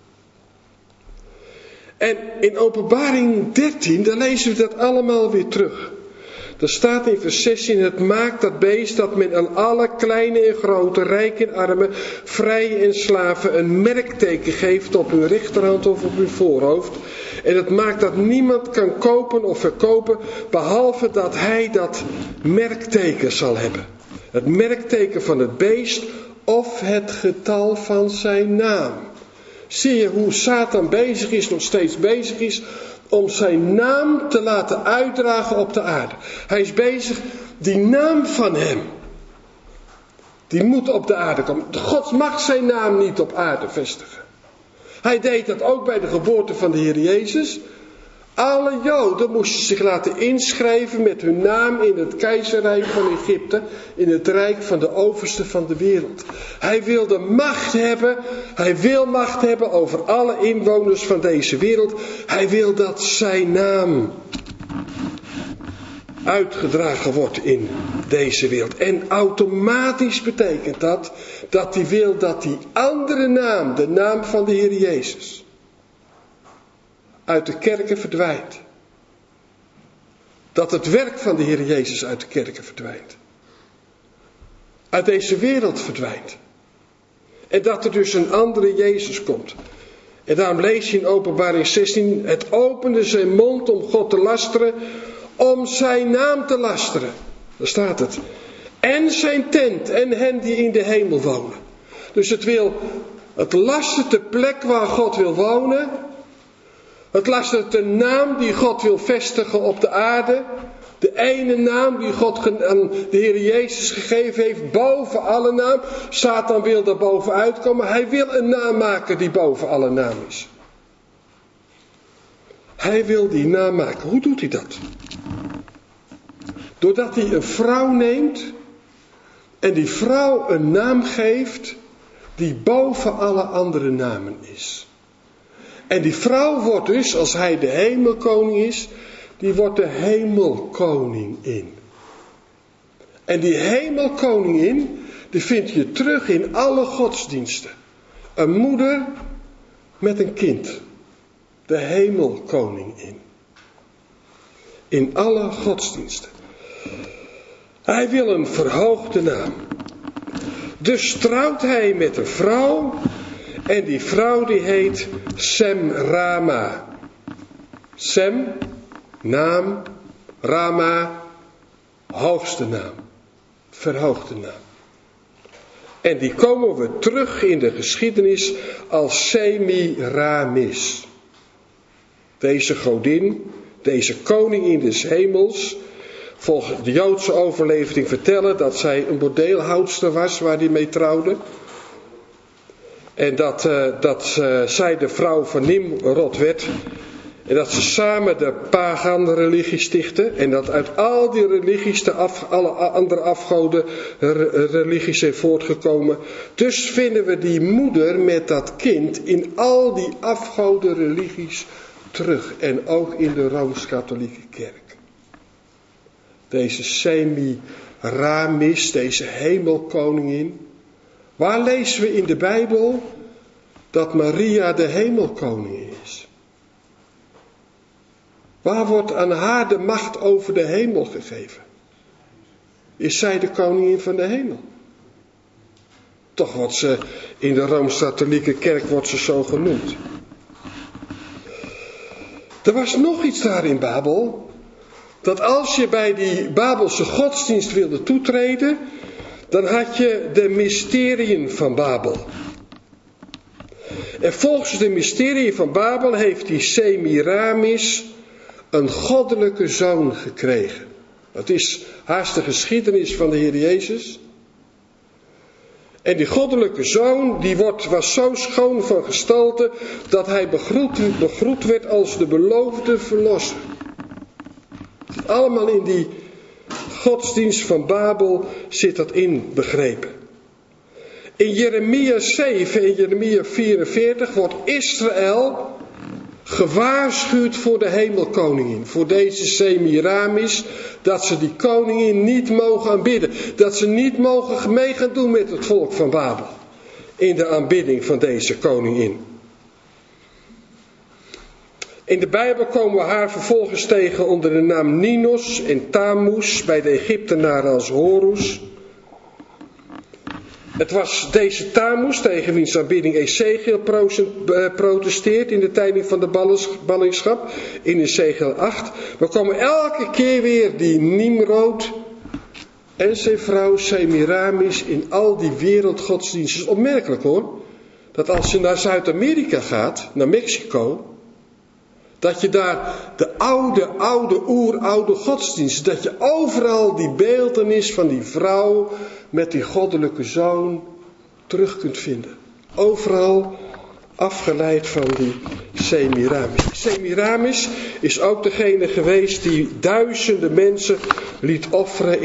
En in Openbaring 13, daar lezen we dat allemaal weer terug. Er staat in vers 16, het maakt dat beest dat men aan alle kleine en grote, rijken en armen, vrije en slaven een merkteken geeft op hun rechterhand of op hun voorhoofd. En het maakt dat niemand kan kopen of verkopen, behalve dat hij dat merkteken zal hebben. Het merkteken van het beest of het getal van zijn naam. Zie je hoe Satan bezig is, nog steeds bezig is, om zijn naam te laten uitdragen op de aarde. Hij is bezig, die naam van hem, die moet op de aarde komen. God mag zijn naam niet op aarde vestigen. Hij deed dat ook bij de geboorte van de Heer Jezus. Alle Joden moesten zich laten inschrijven met hun naam in het keizerrijk van Egypte, in het rijk van de overste van de wereld. Hij wilde macht hebben, hij wil macht hebben over alle inwoners van deze wereld. Hij wil dat zijn naam uitgedragen wordt in deze wereld. En automatisch betekent dat hij wil dat die andere naam, de naam van de Heer Jezus, uit de kerken verdwijnt. Dat het werk van de Heer Jezus uit de kerken verdwijnt. Uit deze wereld verdwijnt. En dat er dus een andere Jezus komt. En daarom lees je in Openbaring 16, het opende zijn mond om God te lasteren, om zijn naam te lasteren. Daar staat het. En zijn tent en hen die in de hemel wonen. Dus het lastert de plek waar God wil wonen. Het lastert de naam die God wil vestigen op de aarde. De ene naam die God aan de Heer Jezus gegeven heeft, boven alle naam. Satan wil daar bovenuit komen. Hij wil een naam maken die boven alle naam is. Hij wil die naam maken. Hoe doet hij dat? Doordat hij een vrouw neemt en die vrouw een naam geeft die boven alle andere namen is. En die vrouw wordt dus, als hij de hemelkoning is, die wordt de hemelkoningin. En die hemelkoningin, die vind je terug in alle godsdiensten. Een moeder met een kind. De hemelkoningin. In alle godsdiensten. Hij wil een verhoogde naam. Dus trouwt hij met een vrouw. En die vrouw die heet Sem-Rama. Sem, naam, Rama, hoogste naam. Verhoogde naam. En die komen we terug in de geschiedenis als Semiramis. Deze godin, deze koningin des hemels, volgens de Joodse overlevering vertellen dat zij een bordeelhoudster was waar hij mee trouwde. En dat zij de vrouw van Nimrod werd. En dat ze samen de pagan-religie stichten. En dat uit al die religies alle andere afgoden-religies zijn voortgekomen. Dus vinden we die moeder met dat kind in al die afgoden-religies terug. En ook in de Rooms-Katholieke Kerk. Deze Semiramis, deze hemelkoningin. Waar lezen we in de Bijbel dat Maria de hemelkoningin is? Waar wordt aan haar de macht over de hemel gegeven? Is zij de koningin van de hemel? Toch wordt ze in de Rooms-Katholieke Kerk wordt ze zo genoemd. Er was nog iets daar in Babel. Dat als je bij die Babelse godsdienst wilde toetreden, dan had je de mysteriën van Babel. En volgens het mysterie van Babel heeft die Semiramis een goddelijke zoon gekregen. Dat is haast de geschiedenis van de Heer Jezus. En die goddelijke zoon, was zo schoon van gestalte dat hij begroet werd als de beloofde verlosser. Allemaal in die godsdienst van Babel zit dat inbegrepen. In Jeremia 7 en Jeremia 44 wordt Israël gewaarschuwd voor de hemelkoningin, voor deze Semiramis, dat ze die koningin niet mogen aanbidden. Dat ze niet mogen mee gaan doen met het volk van Babel in de aanbidding van deze koningin. In de Bijbel komen we haar vervolgens tegen onder de naam Ninos en Tammuz, bij de Egyptenaren als Horus. Het was deze Tammuz tegen wiens aanbidding Ezekiel protesteert in de tijding van de ballingschap in Ezekiel 8. We komen elke keer weer die Nimrod en zijn vrouw Semiramis in al die wereldgodsdiensten. Het is opmerkelijk hoor, dat als je naar Zuid-Amerika gaat, naar Mexico, dat je daar de oeroude godsdienst, dat je overal die beeltenis van die vrouw met die goddelijke zoon terug kunt vinden. Overal afgeleid van die Semiramis. Semiramis is ook degene geweest die duizenden mensen liet offeren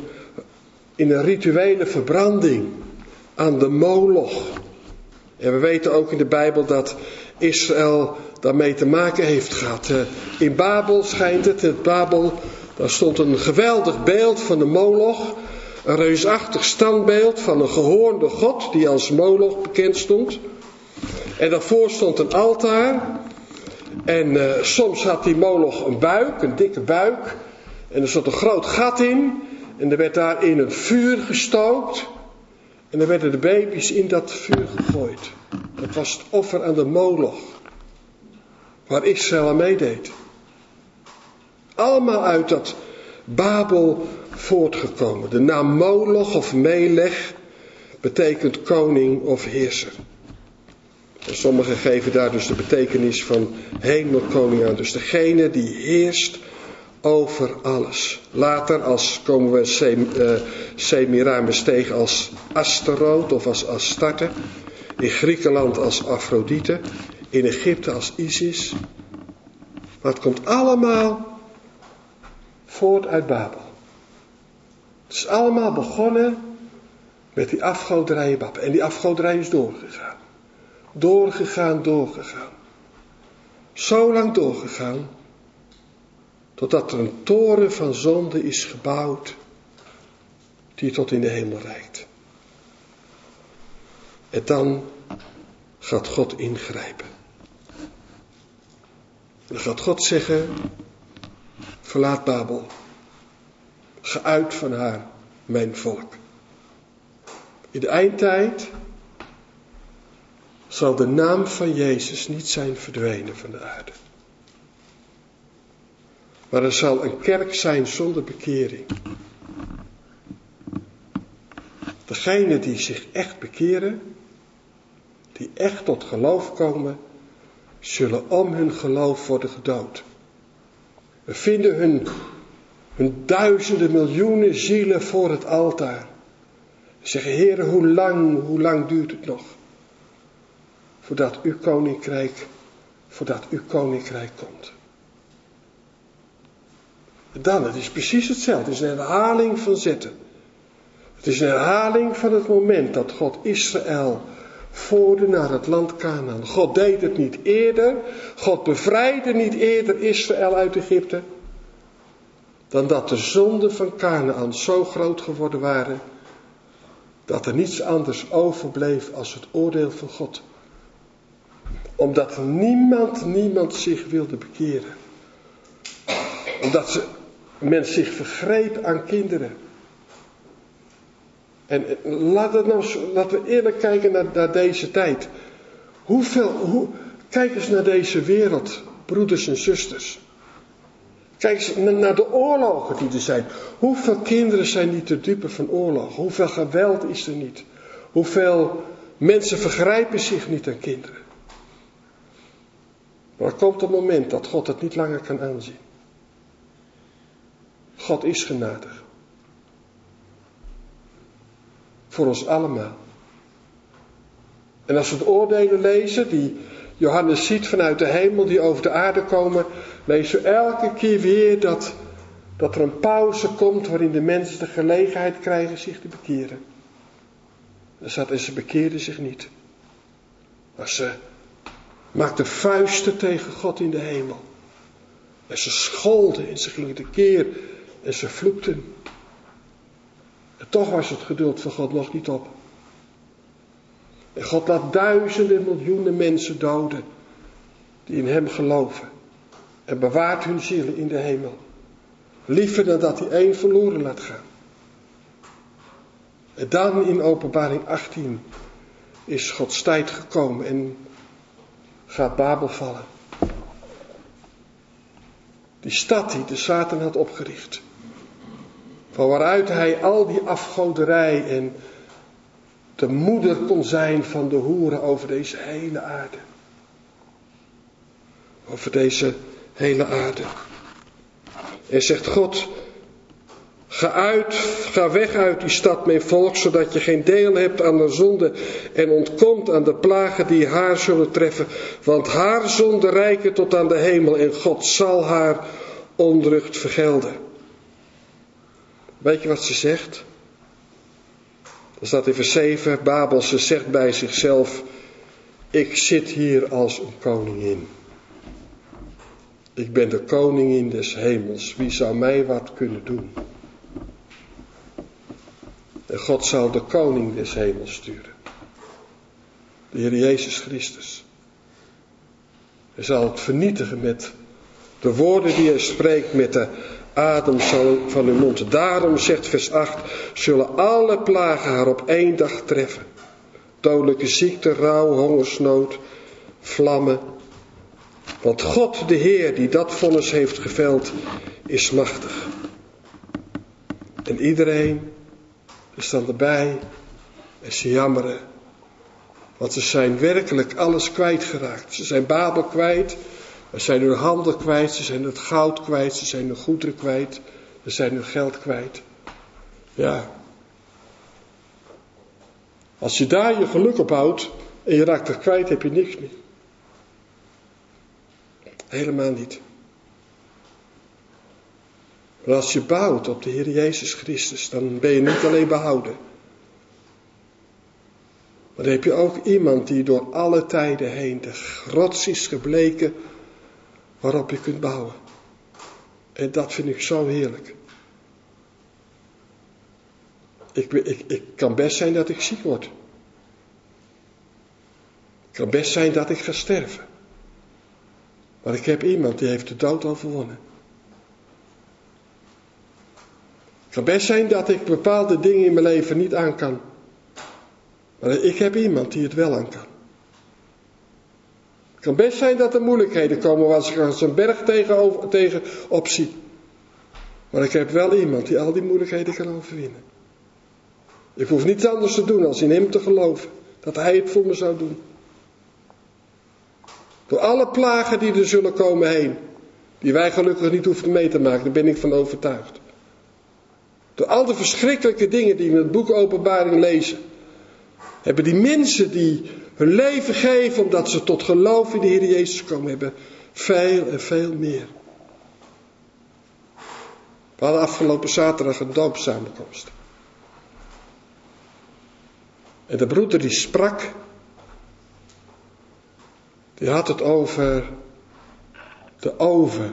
in een rituele verbranding aan de Moloch. En we weten ook in de Bijbel dat Israël daarmee te maken heeft gehad. In Babel schijnt het, Babel, daar stond een geweldig beeld van de Moloch. Een reusachtig standbeeld van een gehoornde god die als Moloch bekend stond. En daarvoor stond een altaar. En soms had die Moloch een buik, een dikke buik. En er stond een groot gat in. En er werd daarin een vuur gestookt. En dan werden de baby's in dat vuur gegooid. Dat was het offer aan de Moloch. Waar Israël aan meedeed. Allemaal uit dat Babel voortgekomen. De naam Moloch of Melech betekent koning of heerser. En sommigen geven daar dus de betekenis van hemelkoning aan. Dus degene die heerst over alles. Later komen we Semiramis tegen als Astaroth of als Astarte. In Griekenland als Afrodite. In Egypte als Isis. Maar het komt allemaal voort uit Babel. Het is allemaal begonnen met die afgoderij Babel. En die afgoderij is doorgegaan. Doorgegaan. Zo lang doorgegaan. Totdat er een toren van zonde is gebouwd. Die tot in de hemel reikt. En dan gaat God ingrijpen. Dan gaat God zeggen: verlaat Babel. Ga uit van haar, mijn volk. In de eindtijd zal de naam van Jezus niet zijn verdwenen van de aarde. Maar er zal een kerk zijn zonder bekering. Degenen die zich echt bekeren, die echt tot geloof komen, zullen om hun geloof worden gedood. We vinden hun duizenden, miljoenen zielen voor het altaar. Ze zeggen: Heere, hoe lang duurt het nog? Voordat uw koninkrijk komt. En dan, het is precies hetzelfde. Het is een herhaling van zetten. Het is een herhaling van het moment dat God Israël voerde naar het land Kanaan. God deed het niet eerder. God bevrijdde niet eerder Israël uit Egypte. Dan dat de zonden van Kanaan zo groot geworden waren. Dat er niets anders overbleef als het oordeel van God. Omdat niemand zich wilde bekeren. Omdat men zich vergreep aan kinderen. En laten we eerlijk kijken naar deze tijd. Kijk eens naar deze wereld, broeders en zusters. Kijk eens naar de oorlogen die er zijn. Hoeveel kinderen zijn niet te dupe van oorlog? Hoeveel geweld is er niet? Hoeveel Mensen vergrijpen zich niet aan kinderen. Maar er komt een moment dat God het niet langer kan aanzien. God is genadig. Voor ons allemaal. En als we de oordelen lezen die Johannes ziet vanuit de hemel, die over de aarde komen, lezen we elke keer weer dat er een pauze komt waarin de mensen de gelegenheid krijgen zich te bekeren. En ze bekeerden zich niet. Maar ze maakten vuisten tegen God in de hemel. En ze scholden en ze gingen tekeer en ze vloekten. En toch was het geduld van God nog niet op. En God laat duizenden, miljoenen mensen doden die in hem geloven. En bewaart hun zielen in de hemel. Liever dan dat hij één verloren laat gaan. En dan in Openbaring 18 is Gods tijd gekomen en gaat Babel vallen. Die stad die de Satan had opgericht. Van waaruit hij al die afgoderij en de moeder kon zijn van de hoeren over deze hele aarde. Over deze hele aarde. En zegt God, ga weg uit die stad, mijn volk, zodat je geen deel hebt aan de zonde en ontkomt aan de plagen die haar zullen treffen. Want haar zonde reiken tot aan de hemel en God zal haar onrecht vergelden. Weet je wat ze zegt? Er staat in vers 7, Babel, ze zegt bij zichzelf, ik zit hier als een koningin. Ik ben de koningin des hemels, wie zou mij wat kunnen doen? En God zal de koning des hemels sturen. De Heer Jezus Christus. Hij zal het vernietigen met de woorden die hij spreekt, met de adem van uw mond. Daarom, zegt vers 8, zullen alle plagen haar op één dag treffen. Dodelijke ziekte, rouw, hongersnood, vlammen. Want God, de Heer, die dat vonnis heeft geveld, is machtig. En iedereen is dan erbij en ze jammeren. Want ze zijn werkelijk alles kwijtgeraakt. Ze zijn Babel kwijt. Ze zijn hun handel kwijt. Ze zijn het goud kwijt. Ze zijn hun goederen kwijt. Ze zijn hun geld kwijt. Ja. Als je daar je geluk op houdt en je raakt het kwijt, heb je niks meer. Helemaal niet. Maar als je bouwt op de Heer Jezus Christus, dan ben je niet alleen behouden. Maar dan heb je ook iemand die door alle tijden heen de rots is gebleken waarop je kunt bouwen. En dat vind ik zo heerlijk. Ik kan best zijn dat ik ziek word. Het kan best zijn dat ik ga sterven. Maar ik heb iemand die heeft de dood overwonnen. Het kan best zijn dat ik bepaalde dingen in mijn leven niet aan kan. Maar ik heb iemand die het wel aan kan. Het kan best zijn dat er moeilijkheden komen als ik als een berg tegenop zie. Maar ik heb wel iemand die al die moeilijkheden kan overwinnen. Ik hoef niets anders te doen als in hem te geloven. Dat hij het voor me zou doen. Door alle plagen die er zullen komen heen. Die wij gelukkig niet hoeven mee te maken. Daar ben ik van overtuigd. Door al de verschrikkelijke dingen die we in het boek Openbaring lezen. Hebben die mensen die hun leven geven omdat ze tot geloof in de Heer Jezus komen. Hebben veel en veel meer. We hadden afgelopen zaterdag een doopsamenkomst. En de broeder die sprak. Die had het over de oven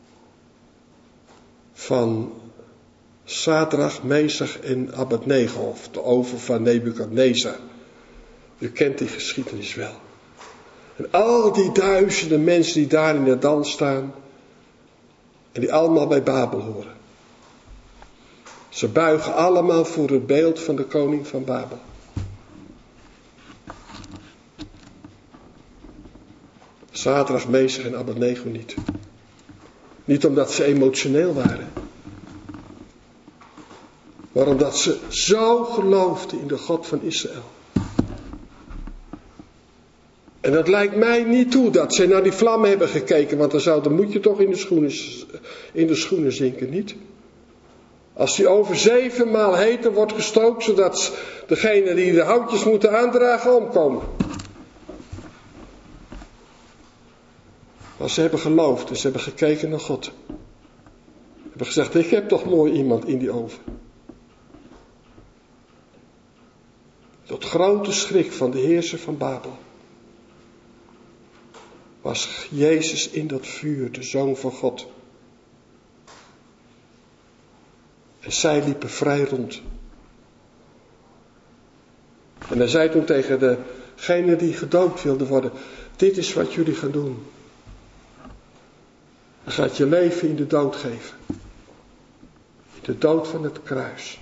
van Sadrach, Mesach en Abednego, of de oven van Nebukadnezar. U kent die geschiedenis wel. En al die duizenden mensen die daar in de dans staan en die allemaal bij Babel horen. Ze buigen allemaal voor het beeld van de koning van Babel. Sadrach, Mesach en Abednego niet. Niet omdat ze emotioneel waren. Maar omdat ze zo geloofden in de God van Israël. En dat lijkt mij niet toe dat ze naar die vlammen hebben gekeken, want dan moet je toch in de schoenen zinken, niet? Als die over 7 maal heter wordt gestookt, zodat degene die de houtjes moeten aandragen omkomen. Maar ze hebben geloofd en ze hebben gekeken naar God. Ze hebben gezegd, ik heb toch mooi iemand in die oven. Tot grote schrik van de heerser van Babel was Jezus in dat vuur, de Zoon van God. En zij liepen vrij rond. En hij zei toen tegen degene die gedoopt wilde worden, dit is wat jullie gaan doen. Je gaat je leven in de dood geven. In de dood van het kruis.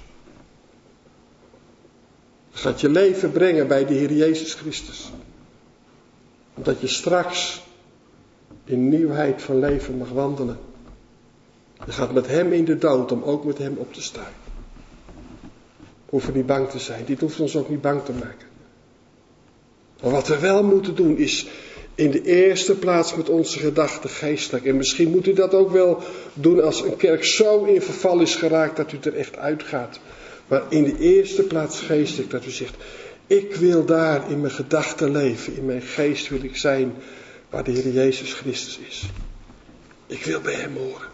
Je gaat je leven brengen bij de Heer Jezus Christus. Omdat je straks in nieuwheid van leven mag wandelen. Je gaat met hem in de dood om ook met hem op te staan. We hoeven niet bang te zijn. Dit hoeft ons ook niet bang te maken. Maar wat we wel moeten doen is in de eerste plaats met onze gedachten geestelijk. En misschien moet u dat ook wel doen als een kerk zo in verval is geraakt dat u er echt uitgaat. Maar in de eerste plaats geestelijk dat u zegt, ik wil daar in mijn gedachten leven. In mijn geest wil ik zijn waar de Heer Jezus Christus is. Ik wil bij hem horen.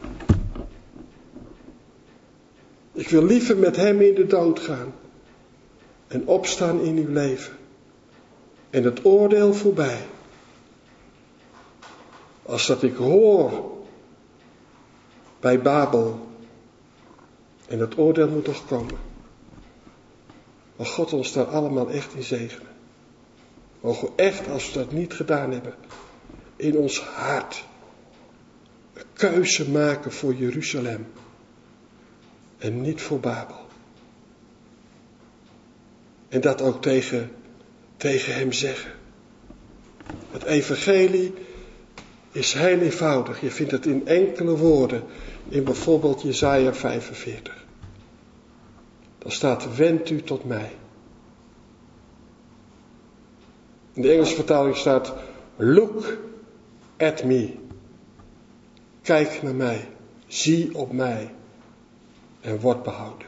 Ik wil liever met hem in de dood gaan. En opstaan in uw leven. En het oordeel voorbij. Als dat ik hoor bij Babel. En het oordeel moet nog komen. Maar God ons daar allemaal echt in zegenen. Mogen we echt, als we dat niet gedaan hebben, in ons hart een keuze maken voor Jeruzalem. En niet voor Babel. En dat ook tegen hem zeggen. Het evangelie is heel eenvoudig. Je vindt het in enkele woorden. In bijvoorbeeld Jesaja 45. Daar staat, wend u tot mij. In de Engelse vertaling staat, look at me. Kijk naar mij. Zie op mij. En word behouden.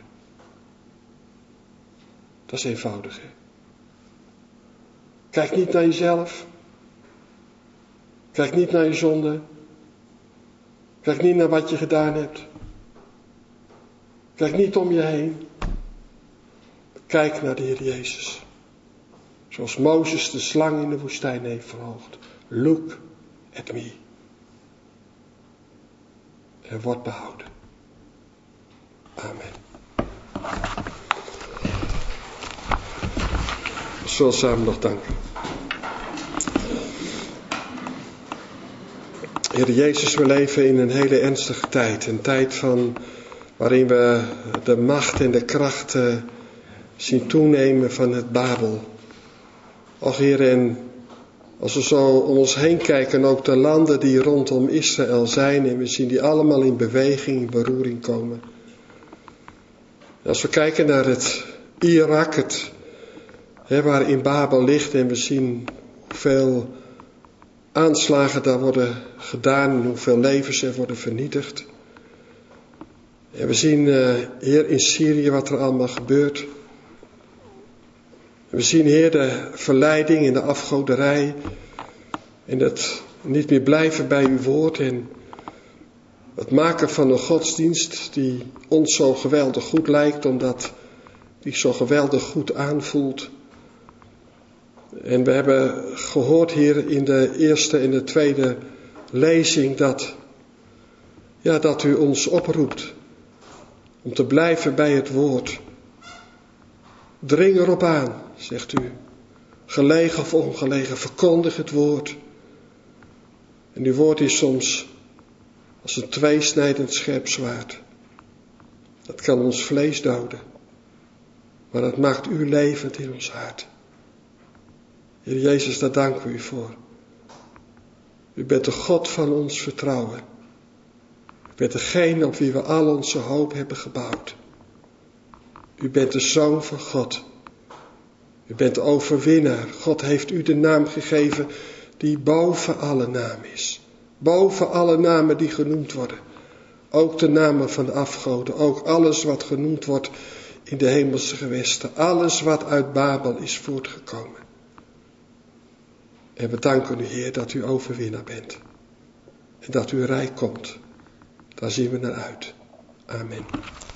Dat is eenvoudig, hè? Kijk niet naar jezelf. Kijk niet naar je zonde. Kijk niet naar wat je gedaan hebt. Kijk niet om je heen. Kijk naar de Heer Jezus. Zoals Mozes de slang in de woestijn heeft verhoogd. Look at me. En word behouden. Amen. We zullen samen nog danken. Heer Jezus, we leven in een hele ernstige tijd. Een tijd waarin we de macht en de kracht zien toenemen van het Babel. Och Heer, en als we zo om ons heen kijken, ook de landen die rondom Israël zijn, en we zien die allemaal in beweging, in beroering komen. Als we kijken naar het Irak, waar in Babel ligt, en we zien hoeveel aanslagen daar worden gedaan en hoeveel levens er worden vernietigd. En we zien Heer in Syrië wat er allemaal gebeurt. We zien Heer de verleiding en de afgoderij en het niet meer blijven bij uw woord en het maken van een godsdienst die ons zo geweldig goed lijkt, omdat die zo geweldig goed aanvoelt. En we hebben gehoord hier in de eerste en de tweede lezing dat u ons oproept om te blijven bij het woord. Dring erop aan, zegt u. Gelegen of ongelegen, verkondig het woord. En uw woord is soms als een tweesnijdend scherp zwaard. Dat kan ons vlees doden. Maar dat maakt u levend in ons hart. Heer Jezus, daar danken we u voor. U bent de God van ons vertrouwen. U bent degene op wie we al onze hoop hebben gebouwd. U bent de Zoon van God. U bent de overwinnaar. God heeft u de naam gegeven die boven alle naam is. Boven alle namen die genoemd worden. Ook de namen van de afgoden. Ook alles wat genoemd wordt in de hemelse gewesten. Alles wat uit Babel is voortgekomen. En we danken u, Heer, dat u overwinnaar bent. En dat u rijk komt. Daar zien we naar uit. Amen.